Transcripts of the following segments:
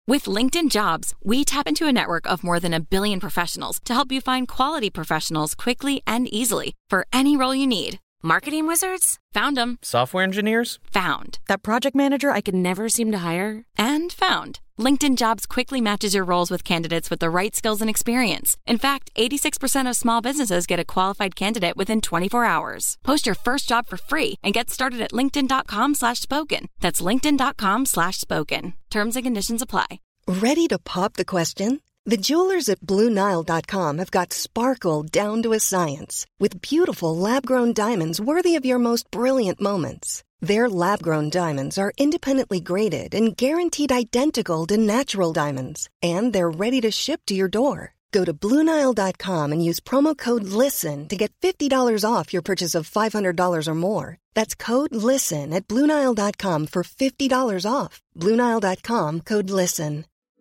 With LinkedIn Jobs, we tap into a network of more than 1 billion professionals to help you find quality professionals quickly and easily for any role you need. Marketing wizards? Found them. Software engineers? Found. That project manager I could never seem to hire? And found. LinkedIn Jobs quickly matches your roles with candidates with the right skills and experience. In fact, 86% of small businesses get a qualified candidate within 24 hours. Post your first job for free and get started at linkedin.com/spoken. That's linkedin.com/spoken. Terms and conditions apply. Ready to pop the question? The jewelers at BlueNile.com have got sparkle down to a science with beautiful lab-grown diamonds worthy of your most brilliant moments. Their lab-grown diamonds are independently graded and guaranteed identical to natural diamonds, and they're ready to ship to your door. Go to BlueNile.com and use promo code LISTEN to get $50 off your purchase of $500 or more. That's code LISTEN at BlueNile.com for $50 off. BlueNile.com, code LISTEN.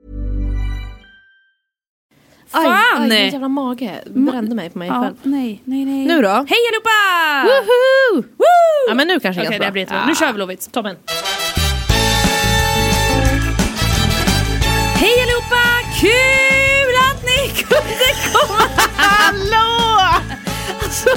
Fan! Min jävla mage brände mig på mig själv. Nej. Nu då? Hej allihopa! Woohoo! Woo! Ja, men nu kanske Okej, det blir bra. Nu kör vi, Lovits. Toppen. Hej allihopa! Kul att ni kunde komma! Hallå! Alltså,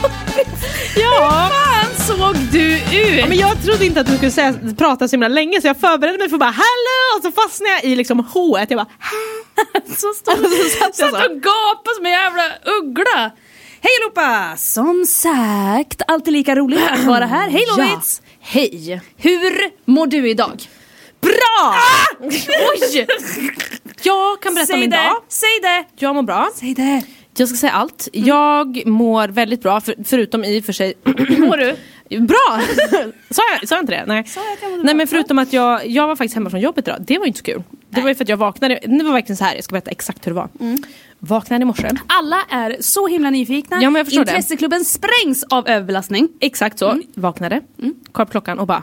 Ja. fan såg du ut? Ja, men jag trodde inte att du skulle prata så himla länge, så jag förberedde mig för bara hallå, och så fastnade jag i liksom H-et. Jag bara så satt och gapade som en jävla uggla. Hej allihopa! Som sagt, alltid lika roligt att vara här. Hej Lovits! Ja. Hej. Hur mår du idag? Bra! Oj! Jag kan berätta min dag. Säg det! Jag mår bra. Säg det! Jag ska säga allt. Jag mår väldigt bra, förutom i och för sig. Mår du? Bra! Sa jag inte det? Nej. Nej, men förutom att jag var faktiskt hemma från jobbet idag. Det var inte så kul. Det var ju för att jag vaknade. Det var verkligen så här, jag ska berätta exakt hur det var. Vaknade i morse. Alla är så himla nyfikna. Ja, men jag förstår Intresseklubben sprängs av överbelastning. Exakt så. Vaknade. Koll på klockan och bara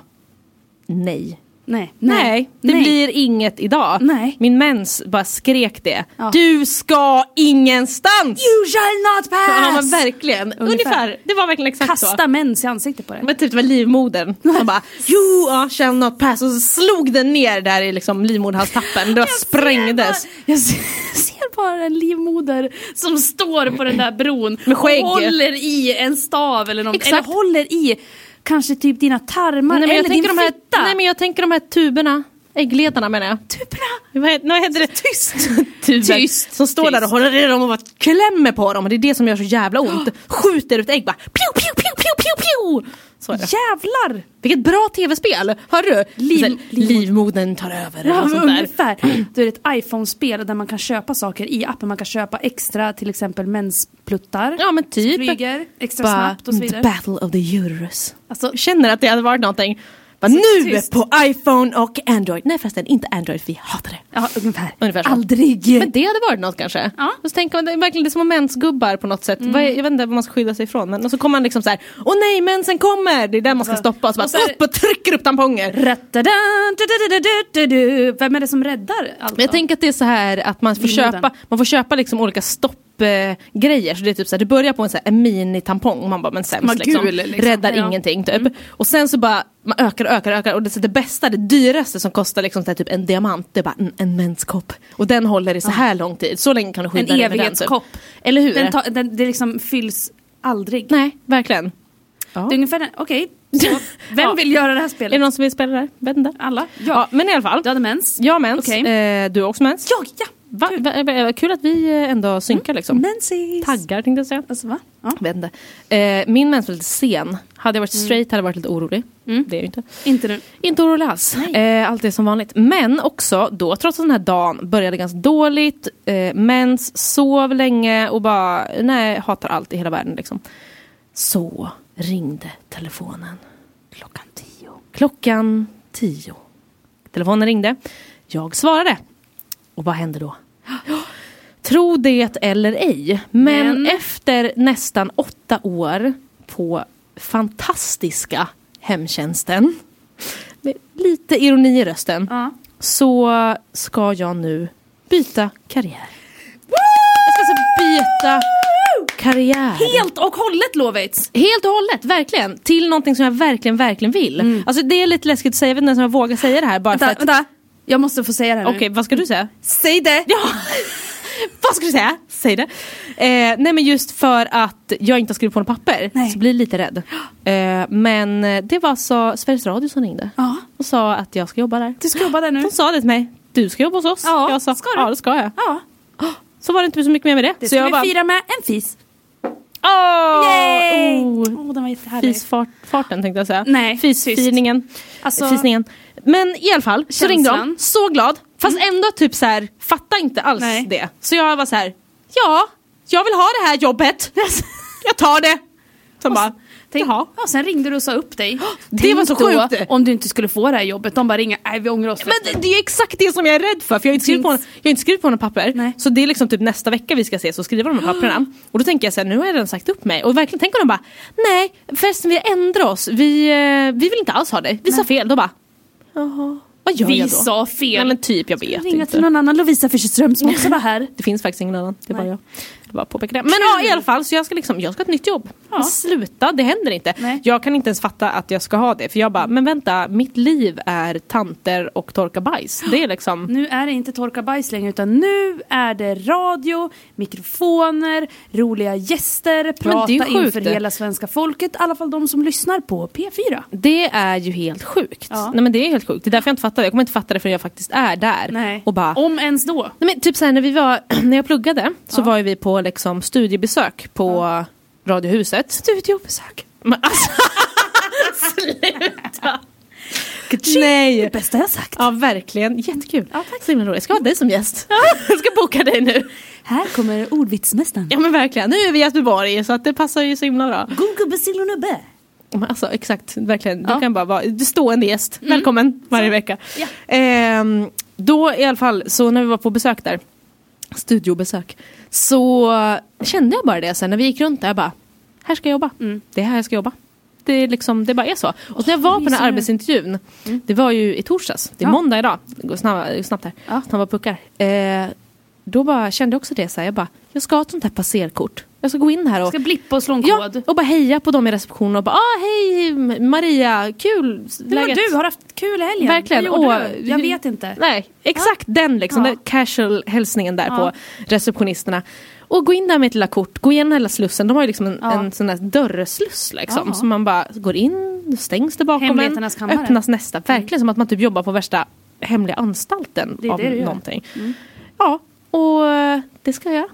nej. Nej, det blir inget idag. Nej. Min mens bara skrek det. Ja. Du ska ingenstans! You shall not pass! Ja, men verkligen. Ungefär. Det var verkligen exakt så. Kasta mens i ansiktet på det. Men typ det var livmodern. Man bara, you shall not pass. Och så slog den ner där i liksom livmoderhalstappen. Det sprängdes. Jag ser bara en livmoder som står på den där bron med skägg. Och håller i en stav eller något. Exakt. Eller håller i kanske typ dina tarmar. Nej, men eller din fitta. Nej, men jag tänker de här tuberna. Äggledarna menar jag. Tuberna? Vad heter det? Tyst. Tyst. Som står där och håller i dem och bara klämmer på dem. Och det är det som gör så jävla ont. Skjuter ut ägg bara. Piu, piu, piu, piu, piu, piu. Så är det. Jävlar! Vilket bra tv-spel. Hör du? Livmodern tar över. Ja, och sånt där. ungefär. Det är ett iPhone-spel där man kan köpa saker i appen. Man kan köpa extra, till exempel menspluttar. Ja, men typ. Flyger extra bara, snabbt och så vidare. The battle of the uterus. Alltså, jag känner att det hade varit någonting. Bara, nu tyst. på iPhone och Android. Nej förresten, inte Android, vi hatar det. Ja, ungefär så. Aldrig. Men det hade varit något kanske. Ja. Och så tänker man, det är verkligen det som om mensgubbar på något sätt. Jag vet inte vad man ska skydda sig ifrån. Men och så kommer man liksom så här, åh nej, mensen kommer. Det är där man ska stoppa. Och så bara upp och trycker upp tamponger. Vem är det som räddar allt? Men jag tänker att det är så här att man får köpa liksom olika grejer. Så det är typ så här, det börjar på en mini-tampong och man bara, men sämst liksom. Räddar ingenting typ. Och sen så bara man ökar och det bästa, det dyraste som kostar liksom så här, typ en diamant, det är bara en menskopp. Och den håller i så här lång tid. Så länge kan du skydda en dig med evighetskopp. Den, typ. Eller hur? Det liksom fylls aldrig. Nej, verkligen. Ja. Det är ungefär okej. Vem vill göra det här spelet? Är det någon som vill spela det här? Vet inte. Alla? Ja, men i alla fall. Du hade mens? Jag har mens. Okay. Du har också mens? Ja. Kul att vi ändå synkar liksom. Mensis. Taggar tänkte jag säga. Alltså, va? Ja. Vet inte. Min mens var lite sen. Hade jag varit straight hade jag varit lite orolig. Det är ju inte. Inte nu. Inte orolig alls. Allt är som vanligt. Men också då, trots att den här dagen började ganska dåligt. Mens, sov länge och bara, nej, hatar allt i hela världen liksom. Så ringde telefonen. Klockan 10. Telefonen ringde. Jag svarade. Och vad hände då? Tro det eller ej. Men efter nästan 8 år på fantastiska hemtjänsten, med lite ironi i rösten, så ska jag nu byta karriär. Jag ska alltså byta karriär. Helt och hållet, Lovits. Helt och hållet, verkligen. Till någonting som jag verkligen vill. Alltså det är lite läskigt att säga, jag vet inte om jag vågar säga det här. Bara vänta. Jag måste få säga det nu. Okej, vad ska du säga? Säg det! Ja! Vad ska du säga? Säg det. Nej, men just för att jag inte har skrivit på något papper. Nej. Så blir jag lite rädd. Men det var så Sveriges Radio som ringde. Ja. Och sa att jag ska jobba där. Du ska jobba där nu. De sa det till mig. Du ska jobba hos oss. Ja, Jag sa, ska du? ja, det ska jag. Ja. Så var det inte så mycket mer med det. Det så ska jag vi bara, fira med en fis. Yay! Den var jättehärlig. Fisfarten tänkte jag säga. Nej, Fisfirningen. Alltså, Fisningen. Men i alla fall så ringde de. Så glad. Fast ändå typ så här, fattar inte alls det. Så jag var så här, ja, jag vill ha det här jobbet. Jag tar det. Så bara, jaha. Ja, sen ringde du och sa upp dig. Det var så sjukt. Om du inte skulle få det här jobbet. De bara ringer, nej vi ångrar oss. Men det är exakt det som jag är rädd för jag har inte skrivit på några papper. Nej. Så det är liksom typ nästa vecka vi ska ses och skriva de här papperna. Och då tänker jag så här, nu har jag redan sagt upp mig. Och verkligen tänker de bara, nej förresten vi ändrar oss. Vi vill inte alls ha det. Vi sa fel. Då bara, jaha. Vad gör jag då? Vi sa fel. Nej men typ, jag vet Ringa inte. till någon annan Lovisa Fischerström som också var här. Det finns faktiskt ingen annan, det är bara jag. Det var påpeka det. Men ja, i alla fall, så jag ska ha ett nytt jobb. Ja. Men sluta, det händer inte. Nej. Jag kan inte ens fatta att jag ska ha det. För jag bara, men vänta, mitt liv är tanter och torka bajs. Det är liksom... Nu är det inte torka bajs längre, utan nu är det radio, mikrofoner, roliga gäster, prata inför hela svenska folket, i alla fall de som lyssnar på P4. Det är ju helt sjukt. Ja. Nej men det är helt sjukt. Det är därför jag inte fattar det. Jag kommer inte fatta det för jag faktiskt är där. Nej. Och bara... Om ens då. Nej, men typ såhär när jag pluggade så var ju vi på liksom studiebesök på Radiohuset. Studiebesök. Men alltså, sluta. Nej. Det bästa jag sagt. Ja, verkligen. Jättekul. Ja, tack. Så himla roligt. Jag ska ha dig som gäst. Jag ska boka dig nu. Här kommer ordvitsmästaren. Ja, men verkligen. Nu är vi i Göteborg så att det passar ju så himla bra. God gubbe, sill och nubbe. Men alltså, exakt. Verkligen. Du Ja. kan bara vara stående gäst. Välkommen varje vecka. Ja. Då i alla fall, så när vi var på besök där, studiobesök, så kände jag bara det sen när vi gick runt där, jag bara, här ska jag jobba. Det är här jag ska jobba. Det är liksom, det bara är så. Och när jag var på den här arbetsintervjun, det var ju i torsdags, det är måndag idag, det går snabbt här, snabba puckar. Då bara kände jag också det så här, jag bara, jag ska ha ett sånt här passerkort. Jag ska gå in här och ska blippa och slå en kod. Ja, och bara heja på dem i receptionen och bara, hej Maria, kul läget. Men du har haft kul i helgen. Verkligen. Jag vet inte. Nej, exakt den liksom, den casual hälsningen där på receptionisterna. Och gå in där med ett lilla kort, gå igenom hela slussen. De har ju liksom en sån där dörrsluss liksom. Så man bara går in, stängs det bakom en, öppnas nästa. Verkligen som att man typ jobbar på värsta hemliga anstalten det är av det någonting. Ja, och det ska jag.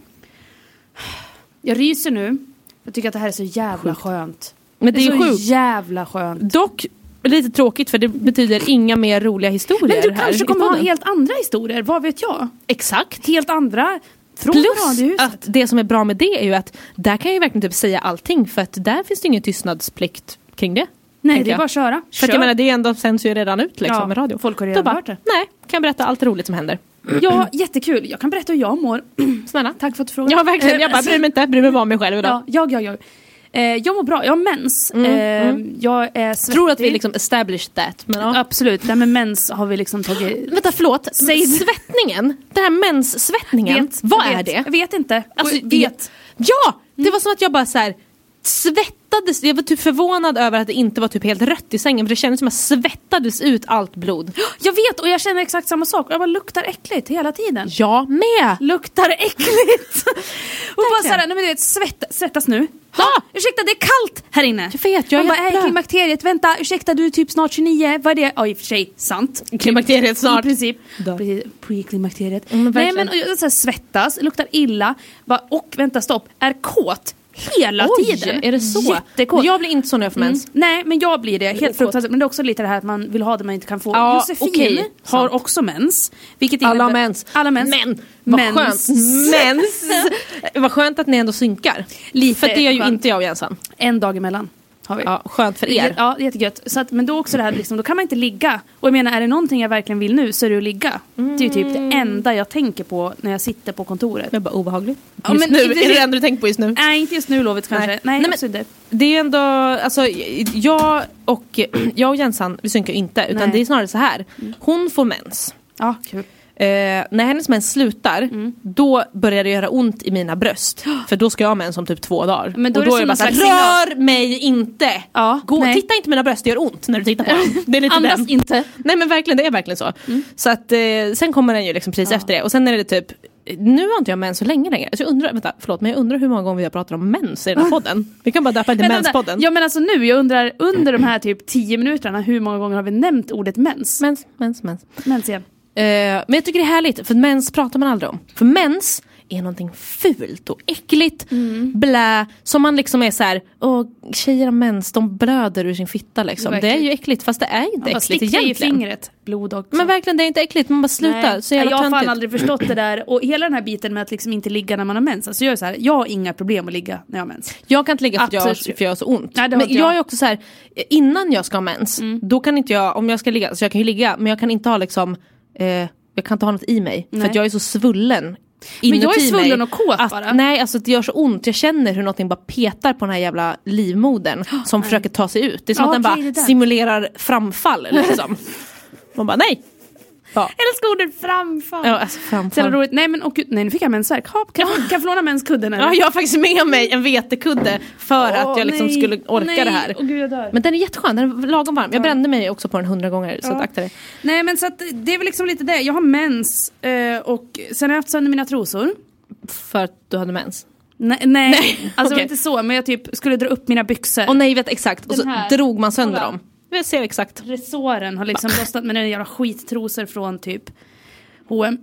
Jag ryser nu. Jag tycker att det här är så jävla skönt. Men det är så sjukt. jävla skönt. Dock lite tråkigt för det betyder inga mer roliga historier. Men du här kanske i kommer ha podden. helt andra historier, vad vet jag? Exakt. Helt andra från Plus Radiohuset. att det som är bra med det är ju att där kan jag ju verkligen typ säga allting för att där finns det ingen tystnadsplikt kring det. Nej, det är bara att köra. För att jag menar, det är ändå sänds ju redan ut liksom med radio. Folk har redan hört det. Nej, kan jag berätta allt roligt som händer. Ja, jättekul. Jag kan berätta hur jag mår. Snälla. Tack för att du frågade. Ja, verkligen. Jag bara bryr mig bara om mig själv idag. Ja, jag mår bra. Jag har mens. Jag är svettig. Tror att vi liksom established that. Men, ja. Absolut. Det här med mens har vi liksom tagit... Vänta, förlåt. Svettningen. Den här menssvettningen. Vad är det? Jag vet inte. Alltså, vet. Ja! Det var som att jag bara så här svettades. Jag var typ förvånad över att det inte var typ helt rött i sängen. För det kändes som att jag svettades ut allt blod. Jag vet, och jag känner exakt samma sak. Jag bara luktar äckligt hela tiden. Jag med! Luktar äckligt. Och bara såhär, nej men du vet, svettas nu. Ursäkta, det är kallt här inne. Jag vet, jag är bara, klimakteriet, vänta, ursäkta, du är typ snart 29. Vad är det? Ja, i och för sig, sant. Klimakteriet snart. I princip. Pre-klimakteriet. Nej men jag så här, svettas, luktar illa. Och vänta, stopp, är kåt. Hela tiden. Är det så? Jättekåt. Jag blir inte så när jag får mens. Nej, men jag blir det. Helt fruktansvärt. Men det är också lite det här att man vill ha det man inte kan få. Ja, Josefin har också mens. Vilket Alla har mens. Men, vad skönt. Mens. Vad skönt att ni ändå synkar. Lite för det är ju skönt. inte jag och Jensan. En dag emellan har vi. Ja, skönt för er. Ja, jättegött. Så att, men då också det här, liksom, då kan man inte ligga. Och jag menar, är det någonting jag verkligen vill nu så är det att ligga. Det är ju typ det enda jag tänker på när jag sitter på kontoret. Det är bara obehagligt. Ja, Just men nu, är det enda du tänker på just nu? Nej, inte just nu lovet kanske. Nej, men inte. det är ändå, alltså jag och Jensan, vi synkar inte. Utan det är snarare så här. Hon får mens. Ja, kul. När hennes mens slutar, då börjar det göra ont i mina bröst. För då ska jag ha mens om typ 2 dagar. Men då och då är det bara såhär, rör mig inte! Titta inte mina bröst, det gör ont när du tittar på dem. Det är lite andas inte. Nej men verkligen, det är verkligen så. Så att sen kommer den ju liksom precis efter det. Och sen är det typ, nu har inte jag mens så länge längre. Så jag undrar hur många gånger vi har pratat om mens i den här podden. Vi kan bara döpa till menspodden. Ja men alltså nu, jag undrar under de här typ 10 minuterna, hur många gånger har vi nämnt ordet mens? Mens igen. Men jag tycker det är härligt, för mens pratar man aldrig om. För mens är någonting fult och äckligt, blä, som man liksom är så här, tjejer har mens, de blöder ur sin fitta liksom. Det är ju äckligt, fast det är inte äckligt egentligen. I fingret, blod också. Men verkligen, det är inte äckligt, man bara slutar. Så jag har fan aldrig förstått det där. Och hela den här biten med att liksom inte ligga när man har mens. Alltså jag har inga problem att ligga när jag har mens. Jag kan inte ligga för jag har så ont. Nej, men jag är också så här, innan jag ska ha mens, då kan inte jag, om jag ska ligga, så jag kan ju ligga, men jag kan inte ha liksom jag kan inte ha något i mig. För att jag är så svullen. Men jag är svullen och kåt bara. Nej, alltså det gör så ont. Jag känner hur någonting bara petar på den här jävla livmodern som försöker ta sig ut. Det är som att den bara simulerar framfall liksom. Man bara nej. Ja. Älskar ordet framfall. Ja, alltså framfall. Roligt. Nej men nu fick jag mensvärk. Kan jag få låna menskudden? Eller? Ja, jag har faktiskt med mig en vetekudde för att jag liksom skulle orka det här. Gud, jag dör. Men den är jätteskön, den är lagom varm. Jag brände mig också på den 100 gånger, så att akta det. Nej men så att det är väl liksom lite det. Jag har mens och sen har jag haft sönder mina trosor. För att du hade mens? Nej. Alltså inte så, men jag typ skulle dra upp mina byxor. Och nej, vet exakt. Och så drog man sönder dem. Jag ser exakt. Resåren har liksom lossnat med den jävla skittrosor från typ H&M.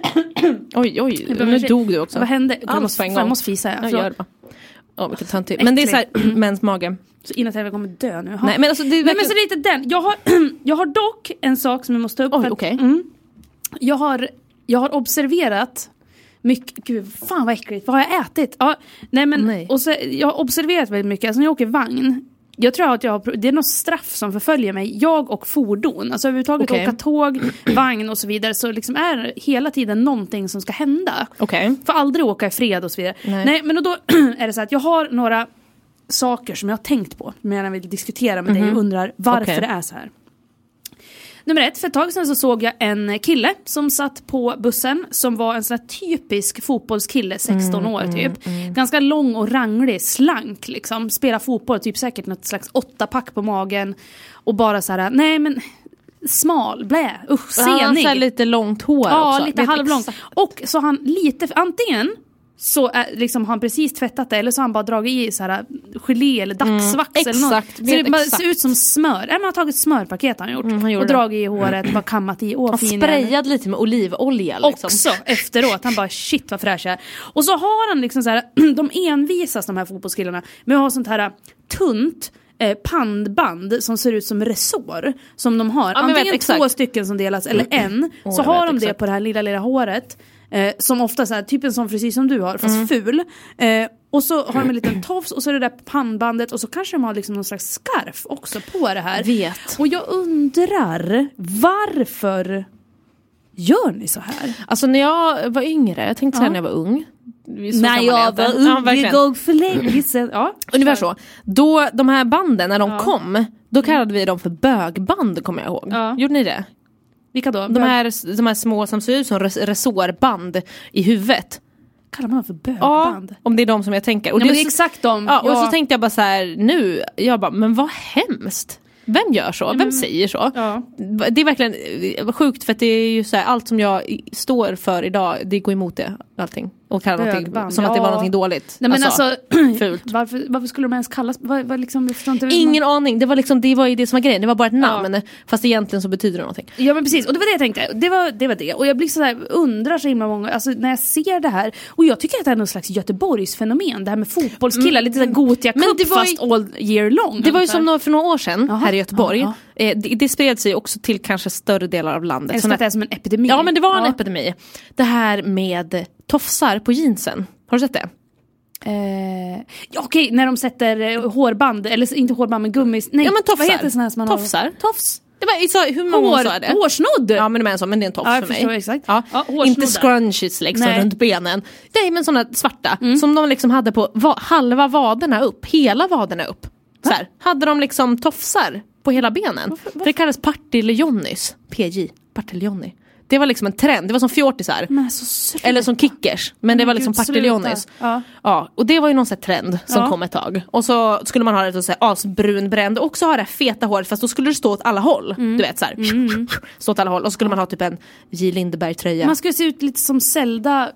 Oj, nu dog du också. Vad hände? Jag måste fisa. Jag gör det. Vilket töntigt. Men det är så här, mens mage. Så innan jag kommer dö nu. Nej, men alltså det är men så det är inte den. Jag har dock en sak som jag måste ta upp. Okej. Jag har observerat mycket. Gud, fan vad äckligt. Vad har jag ätit? Ja, nej. Och så, jag har observerat väldigt mycket. Alltså när jag åker vagn. Jag tror att det är något straff som förföljer mig. Jag och fordon. Alltså överhuvudtaget åka tåg, vagn och så vidare. Så liksom är hela tiden någonting som ska hända. För aldrig åka i fred och så vidare. Nej, men då är det så att jag har några saker som jag har tänkt på. Men jag vill diskutera med dig och undrar varför det är så här. Nummer 1, för ett tag sedan så såg jag en kille som satt på bussen som var en sån här typisk fotbollskille, 16 år typ. Ganska lång och ranglig, slank liksom. Spelar fotboll, typ säkert något slags 8-pack på magen. Och bara så här, nej men smal, senig. Så lite långt hår också. Ja, lite halvlångt. Och så han lite, antingen så liksom har han precis tvättat det eller så har han bara dragit i så här gelé eller dagsvax eller något. Så det bara ser ut som smör. Man har tagit smörpaket han gjort och dragit i håret, bara kammat i. Och sprayad lite med olivolja liksom. Också efteråt. Han bara shit vad fräsch är. Och så har han liksom så här, de envisas de här fotbollskillarna med att ha sånt här tunt pandband som ser ut som resår som de har. Antingen 2 stycken som delas eller en. Så har de det på det här lilla håret. Som ofta så här, typ en sån frisyr som du har fast ful. Och så har de en liten tofs och så är det där pannbandet och så kanske de har liksom någon slags skarf också på det här. Och jag undrar varför gör ni så här? Alltså när jag var yngre, jag tänkte säga när jag var ung. När jag var ung, det går för länge sedan. Ungefär så. Då de här banden, när de kom, då kallade vi dem för bögband, kommer jag ihåg. Gjorde ni det? Vilka då? De här små som ser ut som resårband i huvudet. Kallar man för bögband? Ja, om det är de som jag tänker. Och det är exakt de. Ja, och så tänkte jag bara så här nu. Jag bara, men vad hemskt. Vem gör så? Vem säger så? Ja. Det är verkligen sjukt för att det är ju så här, allt som jag står för idag, det går emot det, allting. Och kallar någonting som att det var någonting dåligt. Nej, men alltså fult. Varför skulle de ens kallas? Liksom, ingen aning. Det var ju det som var grejen. Det var bara ett namn. Fast egentligen så betyder det någonting. Ja men precis. Och det var det jag tänkte. Det var det. Och jag blir så här, undrar så himla många. Alltså när jag ser det här. Och jag tycker att det är någon slags Göteborgs fenomen. Det här med fotbollskillar. Lite såhär Gotia Cup fast all year long. Det var ju som för några år sedan här i Göteborg. Det spred sig också till kanske större delar av landet. Det är som en epidemi. Ja men det var en epidemi. Det här med tofsar på jeansen. Har du sett det? Okej, när de sätter hårband. Eller inte hårband men gummis. Nej, ja, men tofsar. Vad heter såna här som man tofsar. Har? Tofs. Det var hur många sa det? Hårsnodd. Ja men det är men det är en tofs för mig. Jag exakt. Ja, inte scrunchies liksom runt benen. Nej men såna svarta som de liksom hade på halva vaderna upp, hela vaderna upp. Så här, hade de liksom tofsar på hela benen. För det kallas partiljonnis. PJ, partiljonny. Det var liksom en trend. Det var som fjortisar. Eller som kickers. Men det var liksom partiljonis. Ja, och det var ju någon sån här trend som kom ett tag. Och så skulle man ha det så här asbrunbränd och också ha det feta håret, fast då skulle det stå åt alla håll. Du vet så här. Stå åt alla håll. Och så skulle man ha typ en J. Lindeberg-tröja. Man skulle se ut lite som Zelda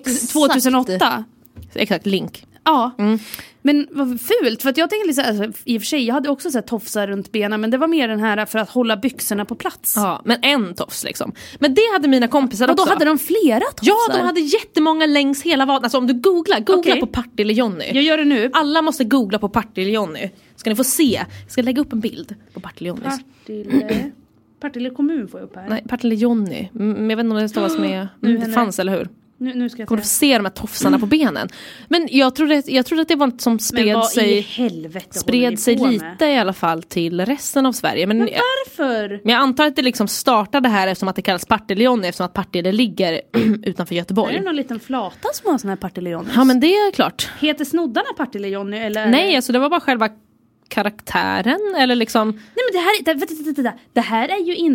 2008. Exakt, Link. Ja, men vad fult. För att jag tänkte liksom, alltså, i och för sig, jag hade också så här tofsar runt benen, men det var mer den här för att hålla byxorna på plats. Ja, men en tofs liksom. Men det hade mina kompisar också. Och då hade de flera tofsar? Ja, de hade jättemånga längs hela vaden. Alltså om du googla på Partille Jonny. Jag gör det nu. Alla måste googla på Partille Jonny. Ska ni få se. Jag ska lägga upp en bild på Partille Jonnys. Partille kommun får jag upp här. Nej, Partille Jonny. Men jag vet inte om det stavas med... det fanns, eller hur? Nu ska jag kommer du få se de här tofsarna på benen. Men jag trodde att det var något som spred sig lite i alla fall till resten av Sverige. Men varför? Men jag antar att det liksom startade här eftersom att det kallas Partille Jonny, eftersom att Partille ligger utanför Göteborg. Är det någon liten flata som har sån här Partille Jonny? Ja, men det är klart. Heter snoddarna Partille Jonny eller? Nej, alltså det var bara själva karaktären eller liksom. Nej, men det här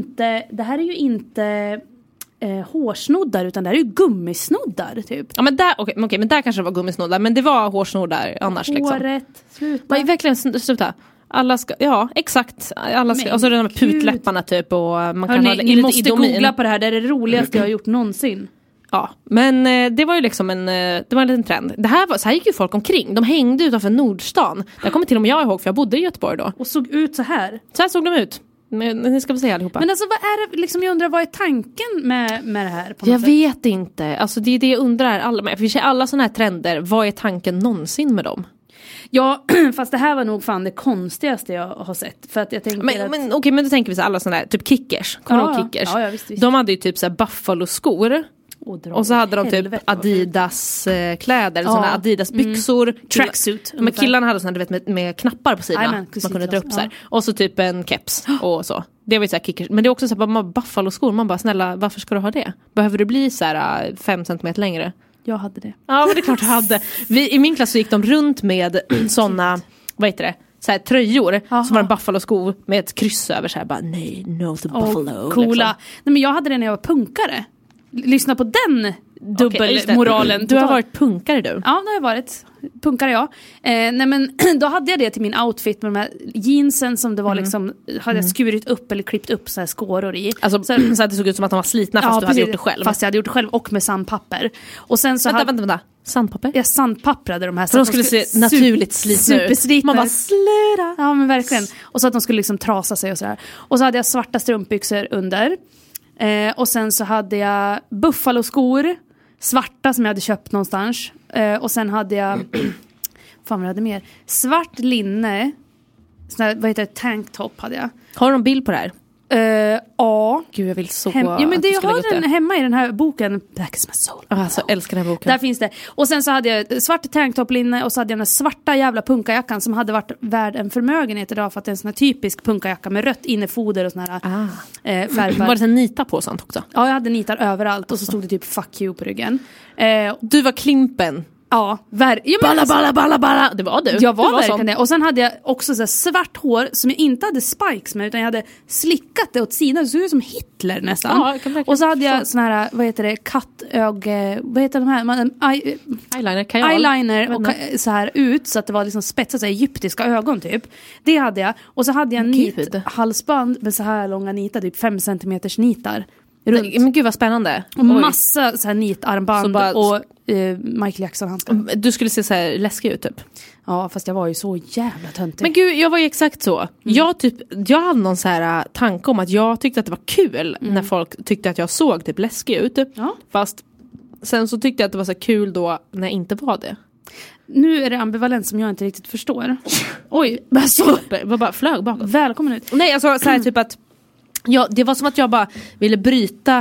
är ju inte hårsnoddar, utan det här är ju gummisnoddar typ. Ja, men där, okej, men där kanske det var gummisnoddar, men det var hårsnoddar annars liksom. Håret, sluta. Man verkligen sluta. Alla ska, ja, exakt. Alla ska, och så de här putläpparna typ, och man kan ha ni måste googla på det här, det är det roligaste jag har gjort någonsin. Ja, men det var ju liksom det var en liten trend. Så här gick ju folk omkring. De hängde utanför Nordstan. Det kommer till och med jag ihåg, för jag bodde i Göteborg då. Och såg ut så här. Så här såg de ut. Men ni ska väl säga allihopa. Men alltså vad är det liksom, jag undrar, vad är tanken med det här på något jag sätt? Vet inte. Alltså det är det jag undrar. Alla sådana här trender, vad är tanken någonsin med dem? Ja, fast det här var nog fan det konstigaste jag har sett. För att jag tänker men då tänker vi så alla sådana här, typ kickers. Kommer du ihåg kickers? Ja, visst. De hade ju typ så här buffalo-skor. Och så hade de typ Adidas kläder, såna här Adidas byxor, tracksuit. Men killarna hade såna, du vet, med knappar på sidorna. Man kunde dra upp så här. Och så typ en keps och så. Det var ju så här kickers. Men det är också så här, buffalo-skor. Man bara, snälla, varför ska du ha det? Behöver du bli så här 5 centimeter längre? Jag hade det. Ja, men det är klart jag hade. I min klass så gick de runt med såna, vad heter det? Så här tröjor. Som var en buffalo-sko med ett kryss över så här, bara nej, no to buffalo. Coola. Liksom. Nej, men jag hade det när jag var punkare. Lyssna på den dubbelmoralen. Du har varit punkare du? Ja, det har jag varit. Punkare jag. Nej, men då hade jag det till min outfit med de här jeansen som det var liksom, hade jag skurit upp eller klippt upp så här skåror i. Alltså så att det såg ut som att de var slitna fast du hade gjort det själv. Fast jag hade gjort det själv och med sandpapper. Och sen så vänta. Sandpapper? Jag sandpapprade de här. Så de skulle se naturligt slitna ut. Man bara slira. Ja, men verkligen. Och så att de skulle liksom trasa sig och sådär. Och så hade jag svarta strumpbyxor under. Och sen så hade jag buffaloskor, svarta som jag hade köpt någonstans. Och sen hade jag fan vad jag hade mer, svart linne, sån här, vad heter det, tanktop hade jag. Har du någon bild på det här? Ja. Gud, jag vill så ja, men det jag har den hemma i den här boken Black is my soul. Alltså, älskar den här boken. Där finns det. Och sen så hade jag svart tanktoplinne och så hade jag den svarta jävla punkajackan som hade varit värd en förmögenhet idag, för att det är en sån här typisk punkajacka med rött innefoder och såna här färger. Var det en nita på sånt också? Ja, jag hade nitar överallt och så stod det typ fuck you på ryggen. Du var Klimpen. Ja, balla. Det var du. Jag var verkligen det. Och sen hade jag också så här svart hår som jag inte hade spikes med, utan jag hade slickat det åt sidan. Det såg ut som Hitler nästan. Ja, och så hade jag sån här, vad heter det, kattög, vad heter de här? Eyeliner och så här ut, så att det var liksom spetsat, så här egyptiska ögon typ. Det hade jag. Och så hade jag nit halsband med så här långa nitar, typ 5 centimeters nitar. Runt. Men gud vad spännande. Och massa så här nitarmband och Michael Jackson-handskar. Du skulle se så här läskig ut typ. Ja, fast jag var ju så jävla töntig. Men gud, jag var ju exakt så. Jag hade någon så här tanke om att jag tyckte att det var kul när folk tyckte att jag såg typ läskig ut. Ja. Fast sen så tyckte jag att det var så kul då när jag inte var det. Nu är det ambivalent som jag inte riktigt förstår. Oj, vad bara flög bakåt. Välkommen ut. Nej, alltså så här typ att det var som att jag bara ville bryta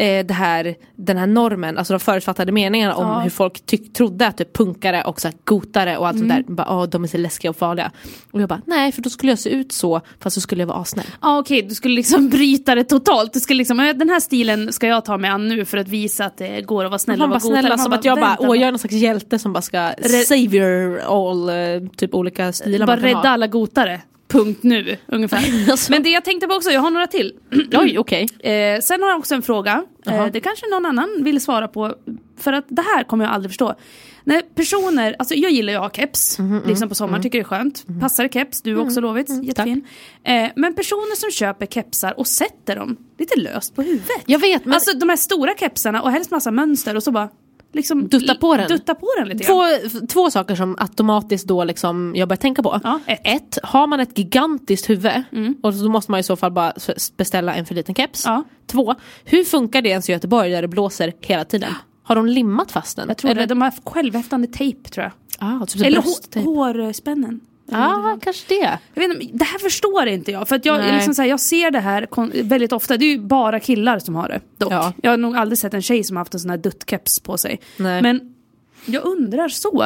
den här normen, alltså de förutfattade meningarna om hur folk trodde att typ punkare och så här gotare och allt sånt där, bara, de är så läskiga och farliga. Och jag bara, nej, för då skulle jag se ut så, fast så skulle jag vara asnäll. Okej, du skulle liksom bryta det totalt. Du skulle liksom, den här stilen ska jag ta mig an nu för att visa att det går att vara snäll och vara snälla, som att jag bara, jag är någon slags hjälte som bara ska savior all typ olika stilar. Bara rädda alla gotare. punkt nu, ungefär. Alltså. Men det jag tänkte på också, jag har några till. Oj, okej. Sen har jag också en fråga. Det kanske någon annan vill svara på. För att det här kommer jag aldrig förstå. När personer, alltså jag gillar ju att ha keps. Liksom på sommaren, tycker det är skönt. Passar det keps, du också Lovits, jättefin. Men personer som köper kepsar och sätter dem lite löst på huvudet. Jag vet, men... Alltså de här stora kepsarna och helst massa mönster och så bara... liksom dutta på den lite grann. Två saker som automatiskt då liksom jag börjar tänka på. Ja, ett, har man ett gigantiskt huvud och så måste man i så fall bara beställa en för liten keps. Ja. 2, hur funkar det ens i Göteborg där det blåser hela tiden? Har de limmat fast den? Jag tror det, de har självhäftande tejp tror jag. Typ eller hårspännen. Ja, kanske det. Jag vet inte, det här förstår inte jag. För att jag, liksom så här, jag ser det här väldigt ofta. Det är ju bara killar som har det. Dock. Ja. Jag har nog aldrig sett en tjej som har haft en sån här duttkeps på sig. Nej. Men jag undrar så.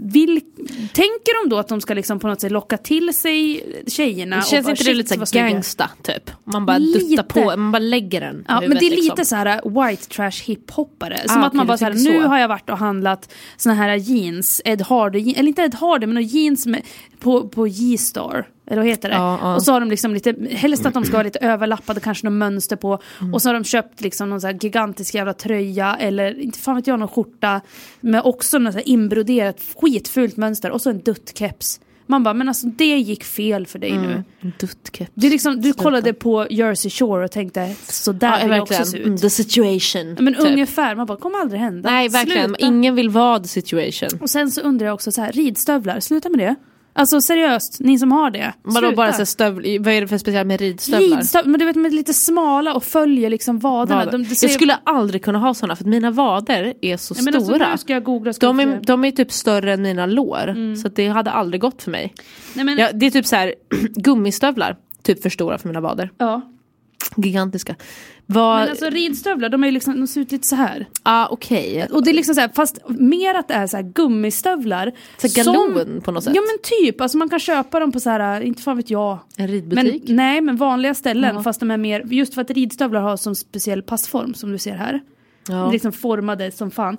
Tänker de då att de ska liksom på något sätt locka till sig tjejerna? Det känns inte det lite så gangsta typ. Man bara duttar på, man bara lägger den på huvudet, men det är liksom. Lite så här white trash hiphoppare. Som att man bara så här, nu har jag varit och handlat såna här jeans, Ed Hardy, eller inte Ed Hardy men jeans med, på G-Star. Eller vad heter det? Och så har de liksom lite, helst att de ska vara lite överlappade, kanske någon mönster på. Och så har de köpt liksom någon så här gigantisk jävla tröja. Eller inte fan vet jag, någon skjorta. Med också något så här inbroderat skitfult mönster. Och så en duttkeps. Man bara, men alltså det gick fel för dig nu. Duttkeps. Det är liksom, du kollade på Jersey Shore och tänkte, så där vill jag också se ut. The situation. Men typ. Ungefär, man bara, kommer aldrig hända. Nej, verkligen. Sluta. Ingen vill vara the situation. Och sen så undrar jag också så här, ridstövlar, sluta med det. Alltså seriöst, ni som har det. Vadå bara så stövlar? Vad är det för speciellt med ridstövlar? Men du vet, med lite smala och följer liksom vaderna. Jag skulle aldrig kunna ha såna för att mina vader är så stora. Alltså, nu ska jag googla. De är typ större än mina lår. Så att det hade aldrig gått för mig. Nej, men... det är typ så här gummistövlar. Typ för stora för mina vader. Ja. Gigantiska. Men alltså ridstövlar, de är liksom, de ser ut lite så här. Okej. Och det är liksom så här, fast mer att det är så här gummistövlar. Så galon på något sätt. Ja men typ, alltså man kan köpa dem på så här, inte fan vet jag. En ridbutik? Men vanliga ställen, fast de är mer, just för att ridstövlar har som speciell passform som du ser här. Ja. Liksom formade som fan.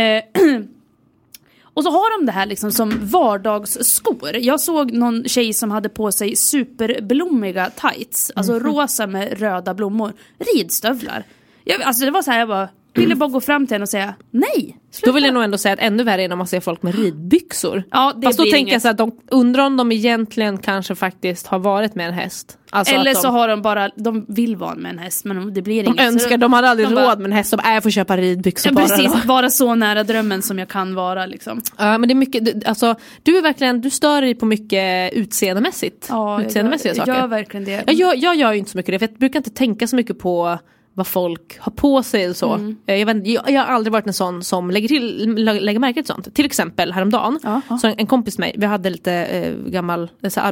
Och så har de det här liksom som vardagsskor. Jag såg någon tjej som hade på sig superblommiga tights. Alltså rosa med röda blommor. Ridstövlar. Alltså det var så här, jag bara ville bara gå fram till henne och säga nej. Sluta. Då vill jag nog ändå säga att ännu värre är när man ser folk med ridbyxor. Ja, det fast då blir tänker jag så att de undrar om de egentligen kanske faktiskt har varit med en häst. Alltså eller så har de bara, de vill vara med en häst men det blir inget. De önskar, de hade aldrig råd med en häst. Jag får köpa ridbyxor bara. Precis, vara så nära drömmen som jag kan vara liksom. Ja, men det är mycket, alltså du är verkligen, du stör dig på mycket utseendemässigt. Ja, utseendemässiga saker. Jag gör verkligen det. Jag gör ju inte så mycket det, för jag brukar inte tänka så mycket på vad folk har på sig eller så. Jag har aldrig varit en sån som lägger märke till sånt. Till exempel häromdagen, så en kompis med mig, vi hade lite gamla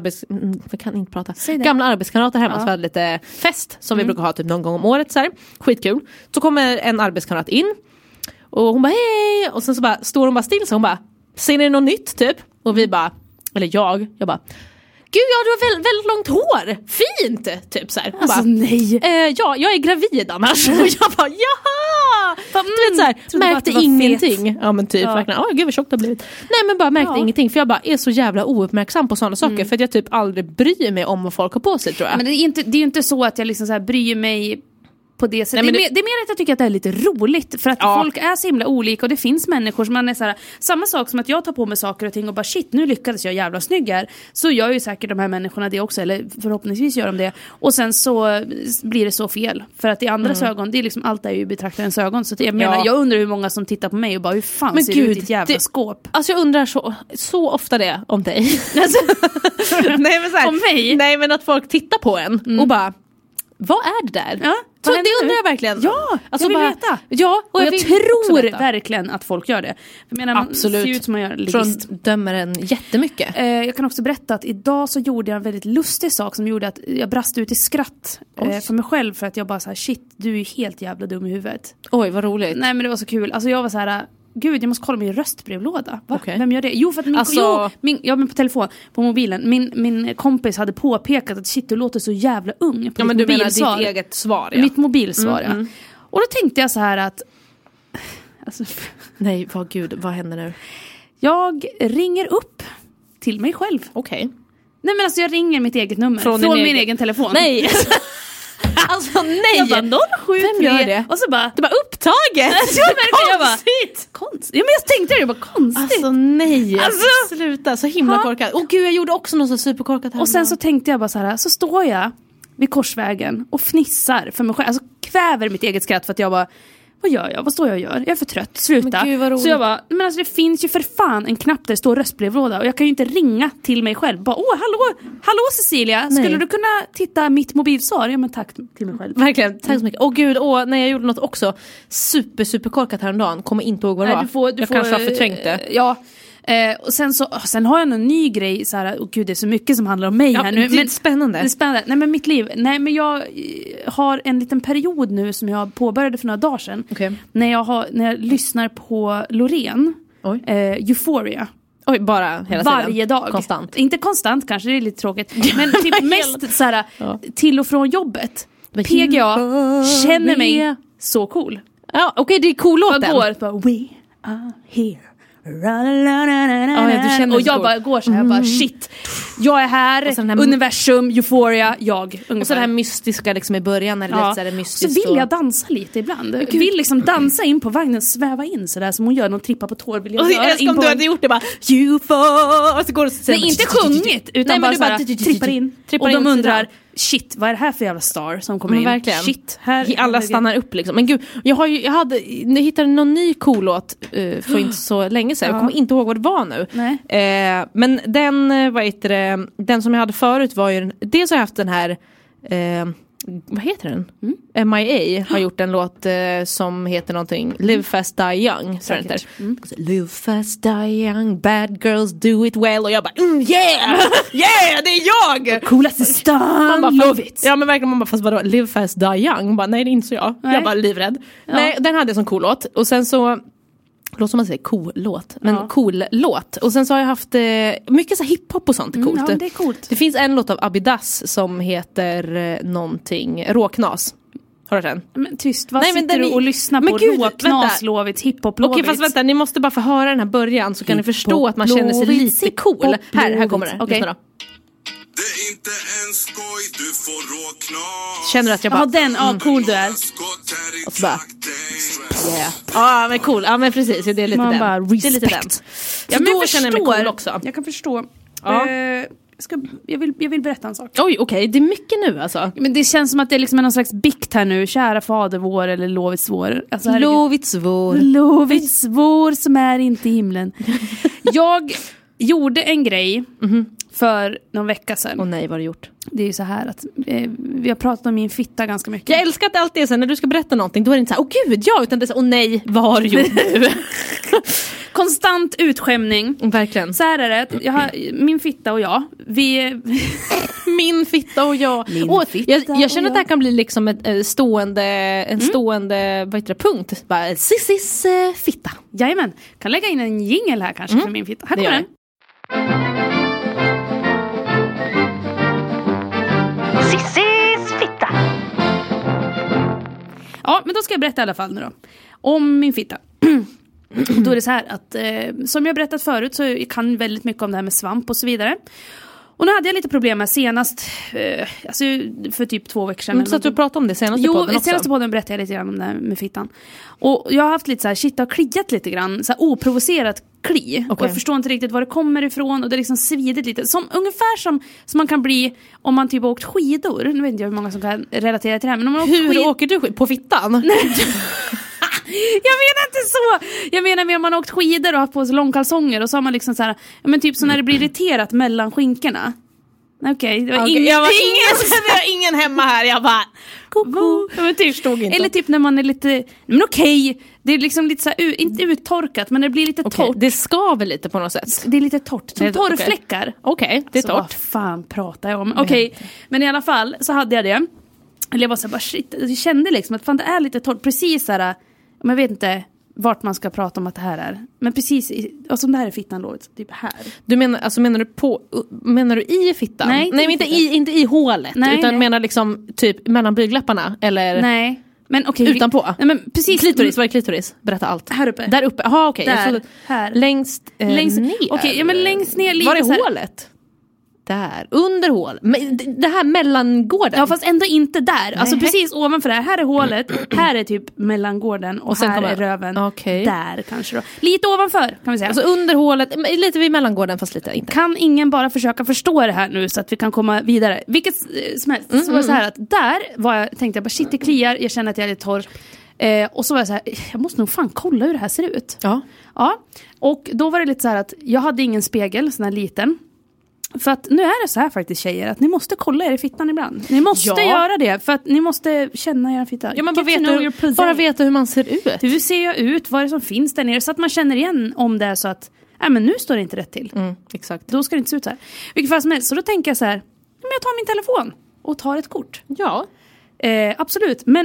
arbetskamrater hemma, så vi hade lite fest som vi brukar ha typ någon gång om året. Så här. Skitkul. Så kommer en arbetskamrat in och hon bara hej, och sen så bara står hon bara still, så hon bara, ser ni något nytt typ? Och vi bara, eller jag bara, gud, ja, du har väldigt långt hår. Fint, typ så här. Alltså, nej. Ja, jag är gravid annars. Och jag bara, jaha! Du vet så här, märkte ingenting. Fet. Ja, men typ, verkligen. Gud vad tjockt det har blivit. Nej, men bara märkte ingenting. För jag bara är så jävla ouppmärksam på sådana saker. För att jag typ aldrig bryr mig om vad folk har på sig, tror jag. Men det är ju inte så att jag liksom så här bryr mig på det sättet. Nej, det är mer att jag tycker att det är lite roligt. För att folk är så himla olika. Och det finns människor som man är så här, samma sak som att jag tar på mig saker och ting och bara shit, nu lyckades jag jävla snygg här. Så gör ju säkert de här människorna det också. Eller förhoppningsvis gör de det. Och sen så blir det så fel. För att i andras ögon, det är liksom, allt är ju betraktarens ögon. Så jag menar, jag undrar hur många som tittar på mig och bara, hur fan men ser du ut i ett jävla skåp? Alltså jag undrar så ofta det om dig. Nej, men så här, om mig? Nej, men att folk tittar på en och bara, vad är det där? Ja, så det undrar jag verkligen. Ja, jag vill veta. Ja, och jag tror verkligen att folk gör det. Jag menar, man absolut. Ser ut som man gör ligist. Dömer en jättemycket. Jag kan också berätta att idag så gjorde jag en väldigt lustig sak som gjorde att jag brast ut i skratt för mig själv. För att jag bara så här, shit, du är helt jävla dum i huvudet. Oj, vad roligt. Nej, men det var så kul. Alltså jag var så här, gud, jag måste kolla min röstbrevlåda. Okay. Vem gör det? Jo, för att men på telefon, på mobilen. Min kompis hade påpekat att shit, du låter så jävla ung. På men du menar ditt eget svar, ja. Mitt mobilsvar, ja. Och då tänkte jag så här att... Alltså, nej, vad händer nu? Jag ringer upp till mig själv. Okej. Nej men alltså jag ringer mitt eget nummer från min egen telefon. Nej. Alltså nej. Jag bara 073. Vem gör det? Och så bara det var upptaget. Konstigt. Ja men jag tänkte det var konstigt. Alltså nej. Alltså sluta, så himla korkat. Gud, jag gjorde också något så superkorkat här. Och sen så tänkte jag bara så här, så står jag vid korsvägen och fnissar för mig själv. Alltså kväver mitt eget skratt för att jag bara, vad gör jag? Vad står jag och gör? Jag är för trött. Sluta. Men gud, vad roligt. Så jag bara, men alltså det finns ju för fan en knapp där det står röstbrevlåda. Och jag kan ju inte ringa till mig själv. Bara, hallå Cecilia. Skulle du kunna titta mitt mobilsvar? Ja men tack till mig själv. Verkligen, tack så mycket. Gud, när jag gjorde något också super korkat häromdagen. Kommer inte ihåg vad det var. Jag kanske har förträngt det. Ja. Och sen har jag en ny grej så här, gud det är så mycket som handlar om mig här nu. Det är spännande. Det är spännande. Nej men mitt liv. Nej men jag har en liten period nu som jag påbörjade för några dagar sedan. Okay. När jag lyssnar på Loreen. Euphoria. Oj, bara hela tiden. Varje dag. Konstant. Inte konstant kanske, det är lite tråkigt. Men typ mest så här, till och från jobbet. PGA känner mig så cool. Ja, okej, det är cool låten. Jag går bara, we are here. Och jag bara går så här, bara shit. Jag är här, universum, euphoria, jag. Och så det här mystiska liksom i början när det lät så här mystiskt. Så vill jag dansa lite ibland. Vill liksom dansa in på vagnen, sväva in så där som hon gör när hon trippar på tår. Vill jag göra in på. Du hade gjort det bara och så går det så. Nej, inte sjungit utan bara så här, trippar in. Och de undrar, shit, vad är det här för jävla star som kommer in? Verkligen. Shit, här alla stannar upp liksom. Men gud, jag hittade någon ny cool låt för inte så länge sedan. Jag kommer inte ihåg vad det var nu. Men den som jag hade förut var ju dels har jag haft den här vad heter den? MIA har gjort en låt som heter någonting Live Fast Die Young. Live Fast Die Young, bad girls do it well. Och jag bara, yeah, det är jag! Coolaste stan, love it. Ja men verkligen, man bara, fast vadå, Live Fast Die Young? Bara, nej det är inte så jag. Nej. Jag bara livrädd. Ja. Nej, den hade jag som cool låt. Och sen så låt som man säger cool låt, men cool låt. Och sen så har jag haft mycket så hiphop och sånt, coolt. Ja, det är coolt. Det finns en låt av Abidas som heter någonting Råknas. Har du den? Men tyst, vad sitter du och lyssnar på? Råknaslovigt, hiphoplovigt. Okej, fast vänta, ni måste bara få höra den här början så kan ni förstå att man känner sig lite cool. Här kommer det. Lyssna då. Det är inte en skoj, du får råknas. Känner du att jag bara... cool du är. Och så bara... Ja, men cool. Ja, men precis. Det är lite man den. Bara, det är lite den. Så ja, då känner jag mig cool också. Jag kan förstå. Jag vill berätta en sak. Oj, okej. Det är mycket nu alltså. Men det känns som att det är liksom någon slags bikt här nu. Kära fader vår eller lovits vår. Alltså, lovits vår. Lovits vår som är inte i himlen. Jag gjorde en grej för någon vecka sedan. Åh nej, vad har du gjort? Det är ju så här att vi har pratat om min fitta ganska mycket. Jag älskar att allt det sen när du ska berätta någonting, då är det inte så här, gud, ja, utan det är så, nej, vad har du gjort nu? Konstant utskämning. Verkligen. Så här är det, min fitta och jag, min fitta och jag. Jag känner att det här kan bli liksom en stående vad heter det, punkt. Bara Cissis fitta. Jajamän, kan lägga in en jingle här kanske för min fitta. Här kommer den. Cissis fitta. Ja, men då ska jag berätta i alla fall nu då. Om min fitta. Då är det så här att som jag berättat förut så jag kan väldigt mycket om det här med svamp och så vidare. Och nu hade jag lite problem med senast alltså för typ 2 veckor sedan. Så att du pratade om det senast i podden också? Jo, senaste podden berättade jag lite grann om det här med fittan. Och jag har haft lite så här, shit, har kliat lite grann. Så här oprovocerat kli. Okay. Och jag förstår inte riktigt var det kommer ifrån. Och det är liksom svidit lite. Ungefär som man kan bli om man typ har åkt skidor. Nu vet inte jag hur många som kan relatera till det här. Men om man hur åker du på fittan? Jag menar inte så. Jag menar mer om man har åkt skidor och haft på sig långkalsonger. Och så har man liksom så här, ja, men typ så när det blir irriterat mellan skinkorna. Okej, det var ingen hemma här. Jag bara men typ, stod inte. Eller typ när man är lite, men okej, det är liksom lite så här, inte uttorkat, men det blir lite torrt. Det skaver lite på något sätt. Det är lite torrt, som torrfläckar. Okej, det är torrt. Vad fan pratar jag om? Okej, men i alla fall så hade jag det. Eller jag var så här, bara shit, jag kände liksom att fan det är lite torrt. Precis så här, men jag vet inte vart man ska prata om att det här är. Men precis, alltså om det här är fittan låt, typ här. Du menar du i fittan? Nej, men inte i hålet. Nej, utan menar liksom typ mellan blygdläpparna eller? Nej. Men okej, utanpå. Nej, men precis. Klitoris, var är klitoris? Berätta allt. Här uppe. Där uppe. Jaha, okej. Där, här. Längst ner. Okej, ja men längst ner lite. Var är hålet? där. Under hål. Men det här mellangården. Ja, fast ändå inte där. Alltså precis ovanför det här. Här är hålet. Här är typ mellangården. Och sen här är röven. Okay. Där kanske då. Lite ovanför kan vi säga. Alltså under hålet. Lite vid mellangården fast lite inte. Kan ingen bara försöka förstå det här nu så att vi kan komma vidare? Vilket som helst. Så var det så här att där tänkte jag bara shit det kliar. Jag känner att jag är lite torr. Och så var jag så här, jag måste nog fan kolla hur det här ser ut. Ja. Och då var det lite så här att jag hade ingen spegel, sån här liten. För att nu är det så här faktiskt tjejer, att ni måste kolla er i fittan ibland. Ni måste göra det, för att ni måste känna er fitta. Ja, men bara veta hur man ser ut. Hur ser jag ut, vad är det som finns där nere, så att man känner igen om det är så att men nu står det inte rätt till. Exakt. Då ska det inte se ut så här. Vilket fall som helst, så då tänker jag så här, men jag tar min telefon och tar ett kort. Ja. Absolut, men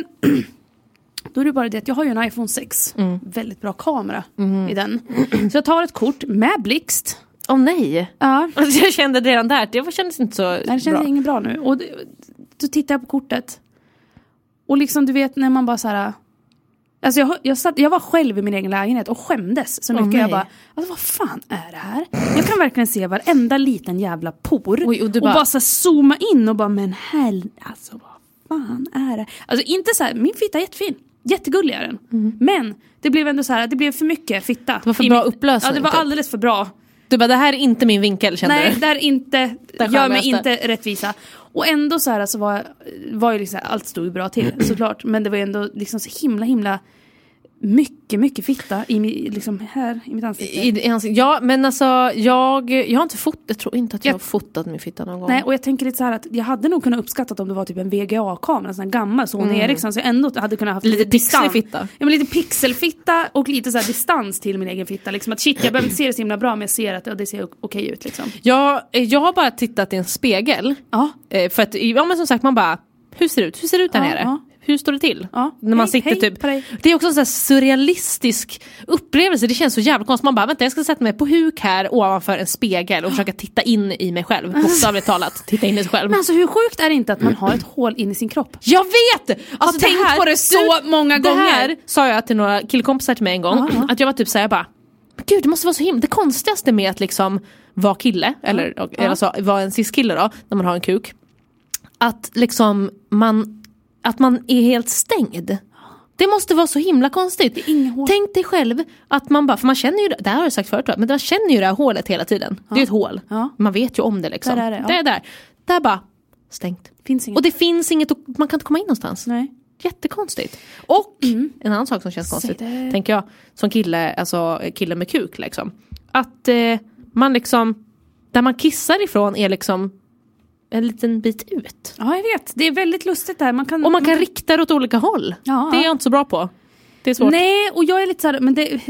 då är det bara det att jag har ju en iPhone 6. Väldigt bra kamera i den. Så jag tar ett kort med blixt. Nej. Ja. Alltså jag kände redan där. Det kändes inte så bra. Det kändes inget bra nu. Och då tittar jag på kortet. Och liksom du vet när man bara så här. Alltså jag var själv i min egen lägenhet och skämdes så mycket. Jag bara, alltså vad fan är det här? Jag kan verkligen se varenda liten jävla por. Oj, och bara så zooma in och bara, men alltså vad fan är det? Alltså inte så här, min fitta är jättefin. Jättegullig är den. Men det blev ändå så här, det blev för mycket fitta. Det var för bra upplösning. Ja, det var alldeles för bra. Du bara, det här är inte min vinkel, kände du? Nej, det här är inte, gör mig inte rättvisa. Och ändå så här så var ju liksom, allt stod ju bra till såklart. Men det var ju ändå liksom så himla mycket fitta liksom här i mitt ansikte. Ja, men alltså jag har inte jag tror inte att jag har fotat min fitta någon gång. Nej, och jag tänker lite så här att jag hade nog kunnat uppskatta om det var typ en VGA-kamera, en sån här gammal Sony Ericsson, så jag ändå hade kunnat haft lite pixelfitta. Ja, men lite pixelfitta och lite så här distans till min egen fitta liksom, att shit, jag behöver inte se det så himla bra, men jag ser att det ser okej ut liksom. Jag har bara tittat i en spegel. Ja. För att men som sagt man bara, hur ser det ut där nere? Ja. Hur står det till? Ja. När man sitter typ. Det är också en sån här surrealistisk upplevelse. Det känns så jävla konstigt. Man bara, vänta, jag ska sätta mig på huk här ovanför en spegel och försöka titta in i mig själv. Bokstavligt talat, titta in i sig själb. Men alltså hur sjukt är det inte att man har ett hål in i sin kropp? Jag vet! Alltså tänkt på det så många gånger. Det här sa jag till några killkompisar till mig en gång. Att jag var typ såhär, jag bara, gud det måste vara så himla. Det konstigaste med att liksom vara kille, eller alltså, vara en cis-kille då, när man har en kuk. Att liksom att man är helt stängd. Det måste vara så himla konstigt. Tänk dig själv att man bara, för man känner ju, det här har jag sagt förut, men man känner ju det här hålet hela tiden. Det är ett hål. Man vet ju om det liksom. Det är där. Där bara stängt. Och det finns inget, man kan inte komma in någonstans. Nej. Jättekonstigt. Och en annan sak som känns konstigt, tänker jag, som kille med kuk liksom. Att man liksom, där man kissar ifrån är liksom en liten bit ut. Ja, jag vet. Det är väldigt lustigt där. Man kan rikta det åt olika håll. Ja, det är jag inte så bra på. Det är svårt. Nej, och jag är lite så här, men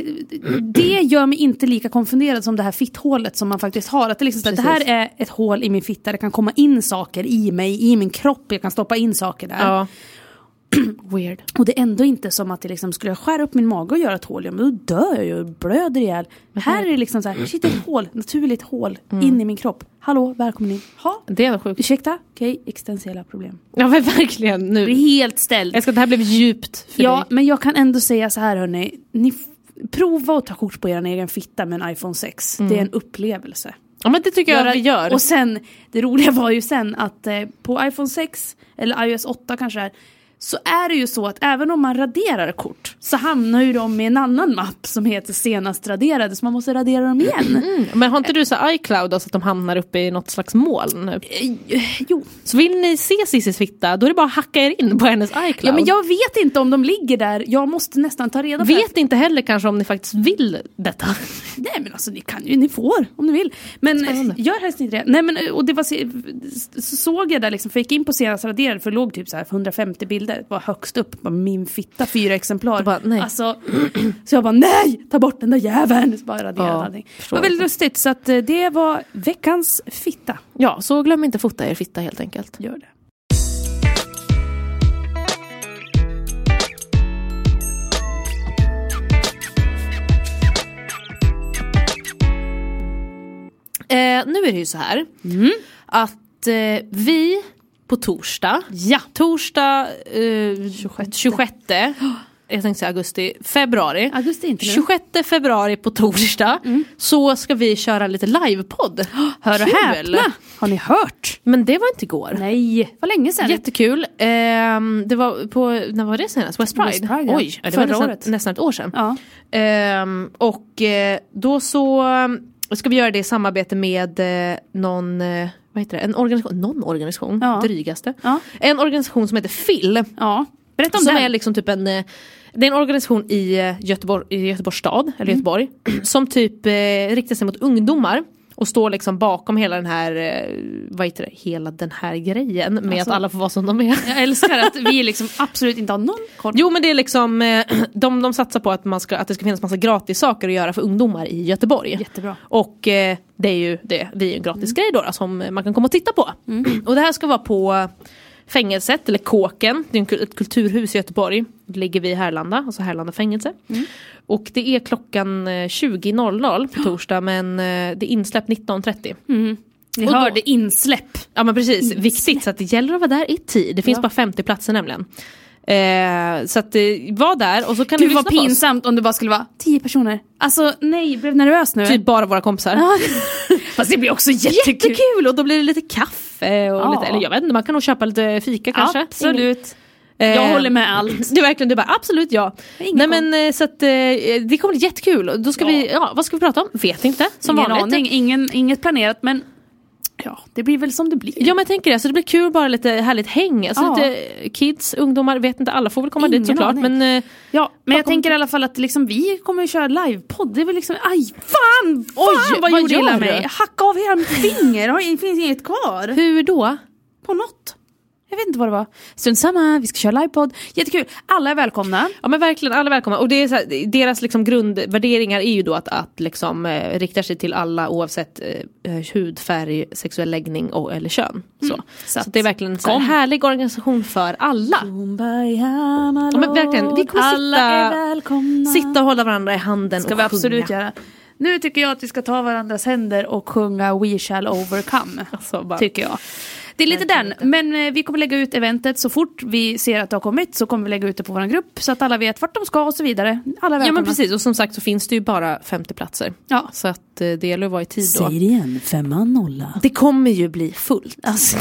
det gör mig inte lika konfunderad som det här fitthålet som man faktiskt har. Att det, liksom, det här är ett hål i min fitta. Det kan komma in saker i mig, i min kropp. Jag kan stoppa in saker där. Ja. Weird. Och det är ändå inte som att det liksom skulle skära upp min mage och göra ett hål. Men då dör jag ju och blöder ihjäl. Här är det liksom så här, shit, ett hål, naturligt hål in i min kropp. Hallå, välkommen in. Det var sjukt. Ursäkta? Okej, existentiella problem. Ja, men verkligen nu. Det är helt ställt. Det här blev djupt för dig. Men jag kan ändå säga så här, hörni. Ni prova att ta kort på er egen fitta med en iPhone 6. Det är en upplevelse. Ja, men det tycker jag vi gör. Och sen, det roliga var ju sen att på iPhone 6 eller iOS 8 kanske är, så är det ju så att även om man raderar kort så hamnar ju de med en annan mapp som heter senast raderade, så man måste radera dem igen. Men har inte du så iCloud då, så att de hamnar uppe i något slags moln? Jo. Så vill ni se Cissis fitta, då är det bara att hacka er in på hennes iCloud. Ja, men jag vet inte om de ligger där. Jag måste nästan ta reda på det. Vet inte heller kanske om ni faktiskt vill detta. Nej, men alltså ni får om ni vill. Men gör helst inte det. Nej, men och det var så såg jag där liksom, för jag gick in på senast raderade, för det låg typ så här 150 bilder. Det var högst upp på min fitta, 4 exemplar. Bara, nej. Alltså, så jag bara, nej, ta bort den där jäveln. Så bara raderade allting. Det var väldigt lustigt, så att det var veckans fitta. Ja, så glöm inte fota er fitta helt enkelt. Gör det. Nu är det ju så här att vi på torsdag 26 jag tänkte säga februari. Augusti inte nu. 26 februari på torsdag så ska vi köra lite livepodd. Hör och häpna. Har ni hört? Men det var inte igår. Nej, vad länge sedan. Jättekul. Det var på, när var det senast? West Pride? Ja. Oj, det var nästan ett år sedan. Ja. Då så ska vi göra det i samarbete med någon... vad heter det? Någon organisation, drygaste. Ja. En organisation som heter FIL. Ja. Berätta om som den. är liksom typ det är en organisation i Göteborgs stad, eller Göteborg, som typ riktar sig mot ungdomar och står liksom bakom hela den här hela den här grejen med att alla får vara som de är. Jag älskar att vi liksom absolut inte har någon koll. Jo, men det är liksom de satsar på att det ska finnas massa gratis saker att göra för ungdomar i Göteborg. Jättebra. Och det är ju en gratis grej då som man kan komma och titta på. Och det här ska vara på fängelset eller Kåken. Det är ett kulturhus i Göteborg. Det ligger vid Härlanda, alltså Härlanda fängelse. Och det är klockan 20.00 på torsdag, men det är insläpp 19.30. Ni hörde insläpp. Ja, men precis, viktigt, så att det gäller att vara där i tid. Det finns bara 50 platser nämligen. Så att var där och så kan du lyssna på oss. Gud vad pinsamt om det bara skulle vara 10 personer. Alltså nej, jag blev nervös nu. Typ bara våra kompisar. Fast det blir också jättekul. Och då blir det lite kaffe och lite, eller jag vet inte, man kan nog köpa lite fika kanske. Absolut. Jag håller med allt. Det är verkligen, du bara absolut ja. Nej men så att det kommer bli jättekul. Då ska vi, vad ska vi prata om? Vet inte, som ingen vanligt. Aning, inget planerat, men ja, det blir väl som det blir. Ja, men jag tänker det, så det blir kul, bara lite härligt häng. Alltså lite kids, ungdomar, vet inte, alla får väl komma dit såklart. Men jag tänker i alla fall att liksom, vi kommer att köra livepodd. Det är väl liksom, fan vad gjorde illa mig. Hacka av hela mitt finger, det finns inget kvar. Hur då? På något. Jag vet inte vad det var. Strunt samma, vi ska köra livepodd. Jättekul. Alla är välkomna. Ja, men verkligen, alla är välkomna. Och det är så här, deras liksom grundvärderingar är ju då att liksom riktar sig till alla oavsett hudfärg, sexuell läggning eller kön. Så det är verkligen en sån härlig organisation för alla. Ja, men verkligen, vi kommer sitta och hålla varandra i handen ska och vi absolut göra. Nu tycker jag att vi ska ta varandras händer och sjunga We Shall Overcome. Alltså, tycker jag. Det är lite den, men vi kommer lägga ut eventet så fort vi ser att det har kommit, så kommer vi lägga ut det på vår grupp så att alla vet vart de ska och så vidare. Alla välkomna. Ja, men precis, och som sagt så finns det ju bara 50 platser. Ja. Så att det gäller att vara i tid då. Säg det igen, 5-0. Det kommer ju bli fullt. Alltså.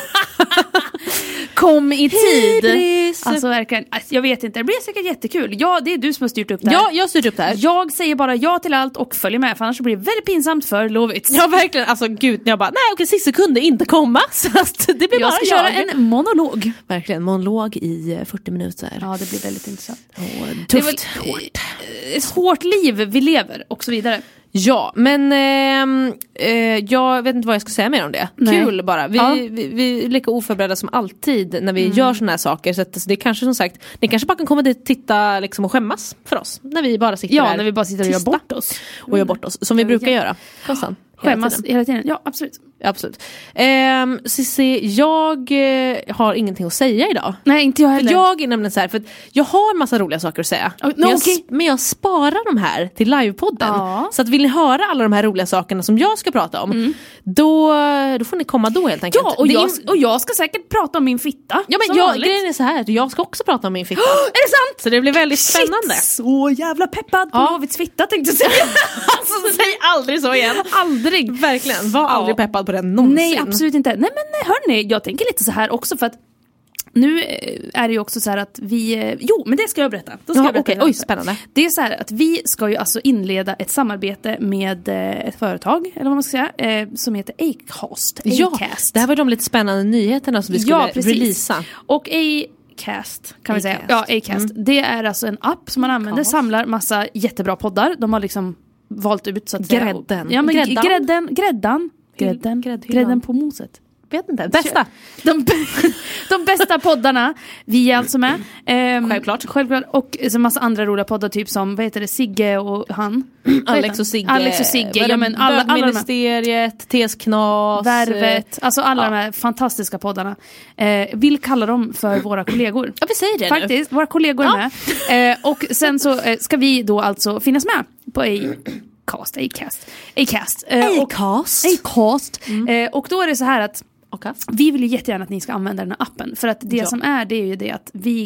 Kom i tid. Alltså verkligen, jag vet inte, det blir säkert jättekul. Ja, det är du som har styrt upp det här. Ja, jag har styrt upp det här. Jag säger bara ja till allt och följer med, för annars blir det väldigt pinsamt för Lovits. Ja, verkligen, alltså gud, jag bara, nej okej, Cissi kunde inte komma. Så det blir jag ska köra en monolog. Verkligen, monolog i 40 minuter. Ja, det blir väldigt intressant. Tufft, hårt. Ett hårt liv vi lever och så vidare. Ja, men jag vet inte vad jag ska säga mer om det. Nej. Kul bara. Vi är lika oförberedda som alltid när vi gör såna här saker. Så det är kanske, som sagt, ni kanske bara kan komma dit och titta liksom, och skämmas för oss. När vi bara sitter där. När vi bara sitter och gör bort oss. Och gör bort oss, som vi brukar göra. Konstant. Skämmas hela tiden. Ja, absolut. Cissi, jag har ingenting att säga idag. Nej, inte jag heller. För jag är nämligen så här, för att jag har massa roliga saker att säga. Men jag sparar de här till livepodden. Ja. Så att vill ni höra alla de här roliga sakerna som jag ska prata om, då får ni komma då helt enkelt. Ja, och jag ska säkert prata om min fitta. Ja, men grejen är så här, jag ska också prata om min fitta. Är det sant? Så det blir väldigt spännande. Så jävla peppad på Lovits fitta, tänkte jag säga. Alltså, säg aldrig så igen. Aldrig. Verkligen, var aldrig peppad på den någonsin. Nej, absolut inte. Nej, men hörni, jag tänker lite så här också, för att nu är det ju också så här att vi... Jo, men det ska jag berätta. Oj, spännande. Det är så här att vi ska ju alltså inleda ett samarbete med ett företag, eller vad man ska säga, som heter Acast. Ja, det här var de lite spännande nyheterna som vi skulle releasa. Och Acast kan vi säga. Ja, Acast. Det är alltså en app som man använder, samlar massa jättebra poddar. De har liksom valt ut så att grädden. Ja, men grädden på moset. Vet inte. Bästa. De bästa poddarna. Vi är alltså med. Självklart. Och så massa andra roliga poddar, typ som, vad heter det, Sigge och han. Alex och Sigge. Ja, men alla Ministeriet, Tesknas, Värvet. Alltså alla de här fantastiska poddarna. Vill kalla dem för våra kollegor. Ja, vi säger det faktiskt, nu. Våra kollegor är med. Och sen så ska vi då alltså finnas med på Acast. Och då är det så här att Vi vill ju jättegärna att ni ska använda den här appen. För att det som är, det är ju det att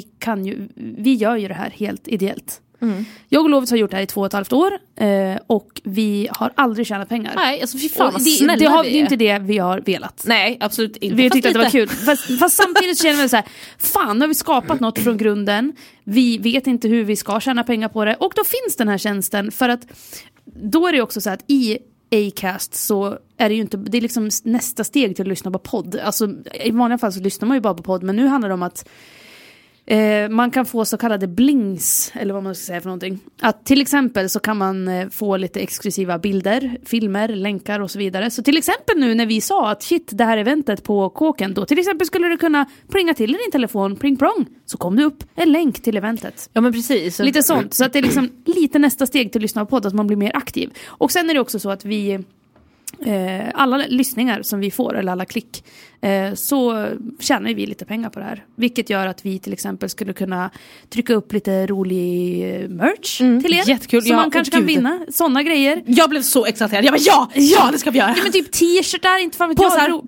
vi gör ju det här helt ideellt. Jag och Lovits har gjort det här i 2,5 år och vi har aldrig tjänat pengar. Nej, alltså fy fan vad det är inte det vi har velat. Nej, absolut inte. Vi har tyckt att det var kul. Fast samtidigt känner vi så här, fan, nu har vi skapat något från grunden. Vi vet inte hur vi ska tjäna pengar på det. Och då finns den här tjänsten, för att då är det också så att i Acast så är det ju inte, det är liksom nästa steg till att lyssna på podd. Alltså i vanliga fall så lyssnar man ju bara på podd, men nu handlar det om att man kan få så kallade blings, eller vad man ska säga för någonting. Att till exempel så kan man få lite exklusiva bilder, filmer, länkar och så vidare. Så till exempel nu när vi sa att shit, det här eventet på Kåken, då till exempel skulle du kunna plinga till i din telefon, pling plong, så kom det upp en länk till eventet. Ja men precis. Lite sånt, så att det är liksom lite nästa steg till att lyssna på podd, att man blir mer aktiv. Och sen är det också så att vi alla lyssningar som vi får, eller alla klick, så tjänar vi lite pengar på det här. Vilket gör att vi till exempel skulle kunna trycka upp lite rolig merch till er. Jättekul. Så man kanske kan vinna sådana grejer. Jag blev så exalterad. Jag bara ja, det ska vi göra. Ja, men typ t-shirtar, inte fan vet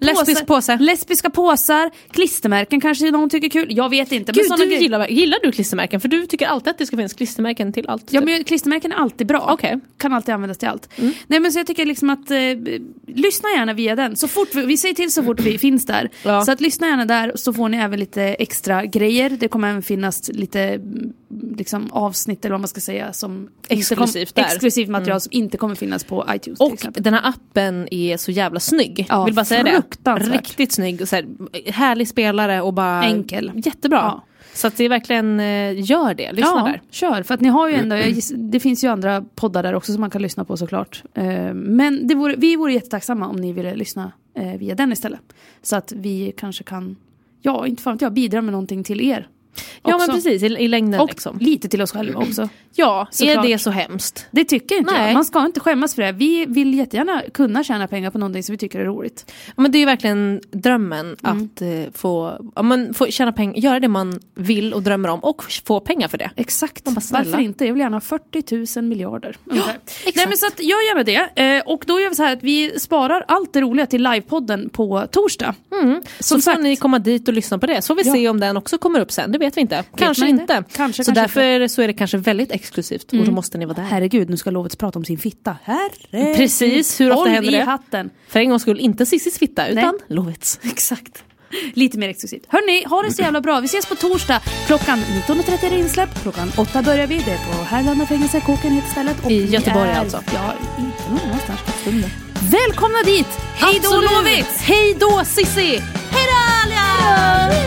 jag. Lesbiska påsar, klistermärken kanske någon tycker kul. Jag vet inte. Gud, men gillar du klistermärken? För du tycker alltid att det ska finnas klistermärken till allt. Ja, men klistermärken är alltid bra. Okay. Kan alltid användas till allt. Nej, men så jag tycker liksom att lyssna gärna via den. Så fort vi säger till så fort vi finns där. Ja. Så att lyssna gärna där, så får ni även lite extra grejer. Det kommer även finnas lite liksom avsnitt, eller vad man ska säga, som exklusivt material som inte kommer finnas på iTunes. Och den här appen är så jävla snygg. Ja, vill bara säga det. Riktigt snygg. Så här, härlig spelare och bara enkel. Jättebra. Ja. Så att det verkligen gör det. Lyssna där. Kör. För att ni har ju ändå, det finns ju andra poddar där också som man kan lyssna på såklart. Men vi vore jättetacksamma om ni ville lyssna via den istället. Så att vi kanske kan, inte fan vet jag, bidra med någonting till er. Ja också. Men precis, i längden och liksom. Lite till oss själva också. Ja, såklart. Är det så hemskt? Det tycker inte jag. Man ska inte skämmas för det. Vi vill jättegärna kunna tjäna pengar på någonting som vi tycker är roligt. Ja, men det är ju verkligen drömmen att få tjäna pengar, göra det man vill och drömmer om och få pengar för det. Exakt. Varför inte? Jag vill gärna ha 40 000 miljarder. Ja, exakt. Nej, men så att jag gör med det. Och då gör vi så här att vi sparar allt det roliga till livepodden på torsdag. Så får ni komma dit och lyssna på det. Så vi se om den också kommer upp sen. Det vet vi inte. Kanske inte. Så därför så är det kanske väldigt exklusivt. Och då måste ni vara där. Herregud, nu ska Lovits prata om sin fitta. Herregud. Precis, hur ofta händer det? Hatten. För en gång skulle inte Cissis fitta, utan Lovits. Exakt. Lite mer exklusivt. Hörrni, ha det så jävla bra. Vi ses på torsdag. Klockan 19.30 är det insläpp. Klockan 8 börjar vi. Det är på Härlanda fängelse, Kåken heter stället. Och i Göteborg alltså. Ja, inte någonstans. Välkomna dit. Hej då Lovits. Hej då Cissi. Hej då Alia.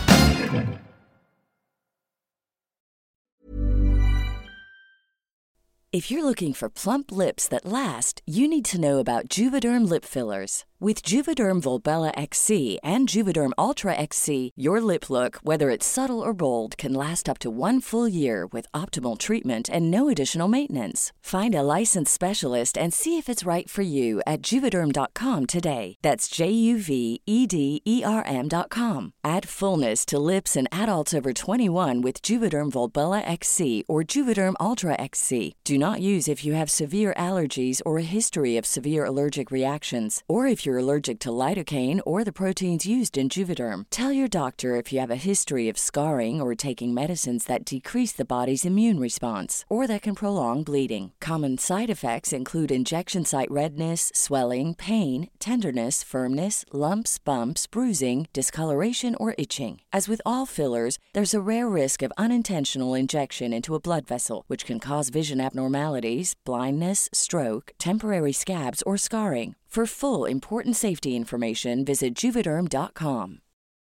If you're looking for plump lips that last, you need to know about Juvederm lip fillers. With Juvederm Volbella XC and Juvederm Ultra XC, your lip look, whether it's subtle or bold, can last up to 1 full year with optimal treatment and no additional maintenance. Find a licensed specialist and see if it's right for you at Juvederm.com today. That's JUVEDERM.com. Add fullness to lips in adults over 21 with Juvederm Volbella XC or Juvederm Ultra XC. Do not use if you have severe allergies or a history of severe allergic reactions, or if you're allergic to lidocaine or the proteins used in Juvederm. Tell your doctor if you have a history of scarring or taking medicines that decrease the body's immune response or that can prolong bleeding. Common side effects include injection site redness, swelling, pain, tenderness, firmness, lumps, bumps, bruising, discoloration, or itching. As with all fillers, there's a rare risk of unintentional injection into a blood vessel, which can cause vision abnormalities, blindness, stroke, temporary scabs, or scarring. For full, important safety information, visit Juvederm.com.